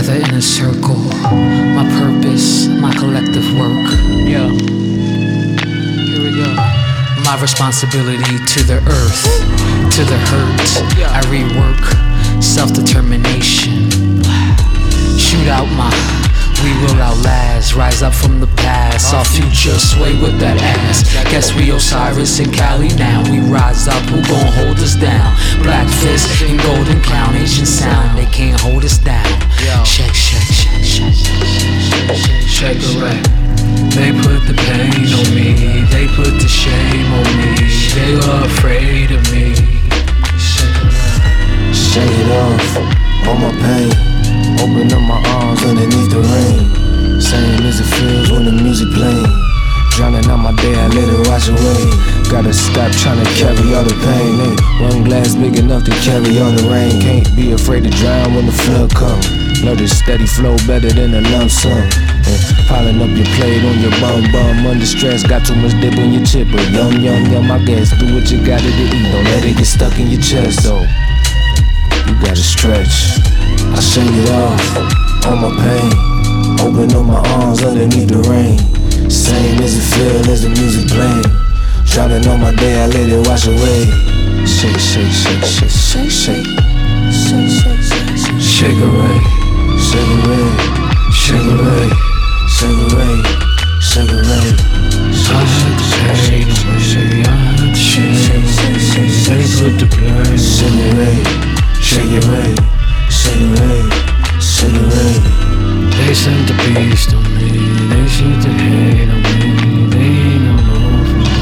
together in a circle. My purpose, my collective work. Yeah. Here we go. My responsibility to the earth, to the hurt. I rework self-determination. Shoot out my, we will outlast. Rise up from the past, our future sway with that ass. Guess we Osiris and Cali now. We rise up, who gon' hold us down? Black fist and golden crown, Asian sound, they can't hold us down. Shake, shake, shake, shake, shake, shake, shake away. They put the pain on me, they put the shame on me. They were afraid of me. Shake it off, all my pain. Open up my arms underneath the rain. Same as it feels when the music playing. Drowning out my day, I let it wash away. Gotta stop trying to carry all the pain. Ain't one glass big enough to carry all the rain. Can't be afraid to drown when the flood comes. Love this steady flow better than a lump sum. And piling up your plate on your bum. Under stress, got too much dip on your chip. But yum, I guess. Do what you gotta to eat. Don't let it get stuck in your chest though. You gotta stretch. I shake it off, all my pain. Open up my arms underneath the rain. Same as it feel as the music playing. Drowning on my day, I let it wash away. Shake, shake, shake, shake, shake, shake. Shake, shake, shake, shake. Shake away, shake away, shake away, shake away, shake away. They put the blame. Shake away, shake away, shake away, shake away. They sent the beast on me, they shoot the hate on me. They ain't no love for me.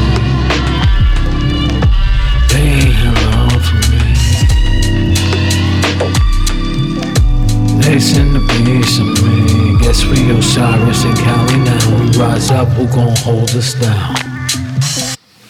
They ain't no love for me. They send the beast on me. Guess we Osiris and Cali now. We rise up, who gon' hold us down?